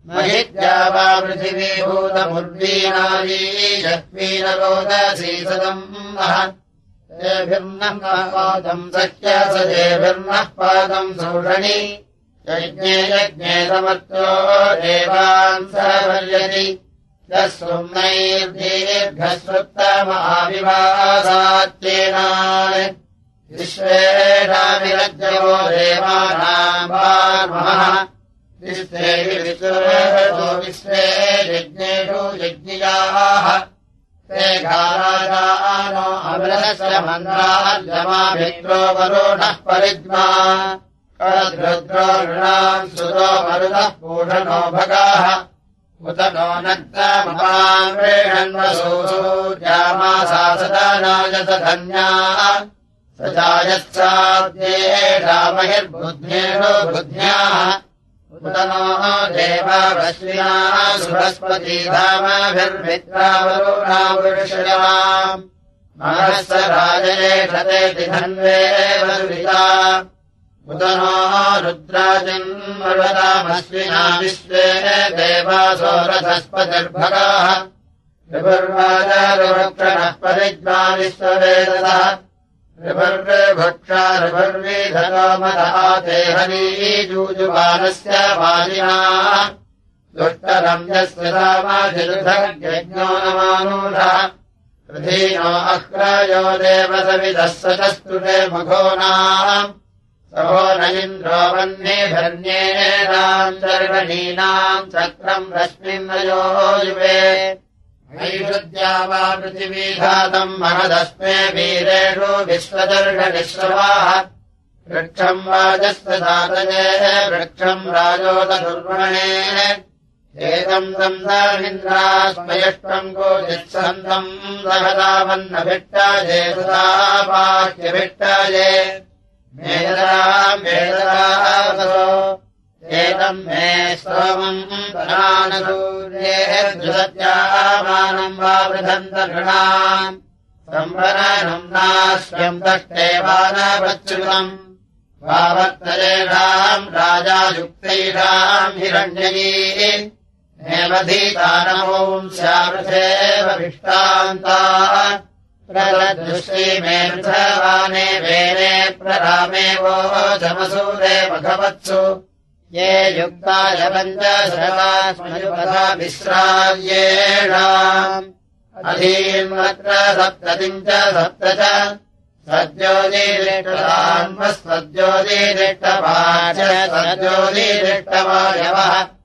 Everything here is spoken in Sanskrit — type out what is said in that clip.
महित्या वा पृथिवीभूतमुर्वीणाली यत्वीनरोदसीसदम् नः तेभिर्नः पादम् सख्य सदेभिर्नः पादम् सौषणी यज्ञे यज्ञे समर्तो देवान् सवर्यति यस्वम्नैर्दीर्घश्रुत्तमहाविभासात्येनान् विश्वेषामिरज्जो देवानाम् वार्मः विश्वे विश्वे यज्ञेषु यज्ञियाः ते घाराजानो अमृतस्य मन्द्रार्यमाभित्रो वरुणः परिज्ञा रुद्रो नृणाम् सुरो मरुतः पूषणो भगाः उत नो नक्तमपामृषन्वसूसो जामासा सदानायत धन्याः स जायत्साद्येषामहिर्बुद्ध्येषु बुद्ध्याः उत नो देवावश्विना सुरस्पतिधामभिर्मित्रावरुणावृषयाम् महः स राजयेषते धन्वे वरुरिता उत नो रुद्राजन्मर्वतामश्विना विश्वे देवासो रथस्पतिर्भगाः ऋभुर्वाजारुवक्षणः परिज्ञा विश्ववेदतः ऋभुर्भक्षा ऋभुर्वीधतो मदहाते हनीजूजुबालस्य वाजिनाः दुष्टरम् यस्य सामाजिरुधर्यज्ञो नमानूढः प्रधीनो अह्रायो देवसविदः सचस्तुते मघोनाम् सहो न इन्द्रो वह्निभर्ण्येनाम् चर्वणीनाम् चक्रम् रश्मिन्नयो युवे नैषुद्या वा पृथिवीघातम् महदस्मे वीरेषु विश्वदर्शनिश्रवाः वृक्षम् वाजस्य दातये वृक्षम् राजोदुर्वणे एतम् दन्दामिन्द्रास्मयष्टम् गोचित्सन्तम् सहदावन्नभिट्टाये सुदापाह्यभिट्टाये मेदरामेदरावसो एतम् मे स्तोमम् धनानसूर्येर्जुसत्यामानम् वा वृधन्तर्षणाम् संवरणम् नाश्यम् दष्टेवानवच्युतम् वावत्तरेषाम् राजायुक्तैषाम् हिरण्ययी नेमधीतानमोंस्यावृथेव विष्टान्ताः प्रलदुश्रीमे वृथवाने वेने प्ररामेवो चमसूरे मघवत्सु ये युक्ताय पञ्चशतास्मयुपथा विश्राव्येषाम् अधीन्वत्र सप्ततिम् च सप्त च सद्योदीरिष्टदान्वः सद्योदीरिष्टवाच सद्योदीरिष्टवायवः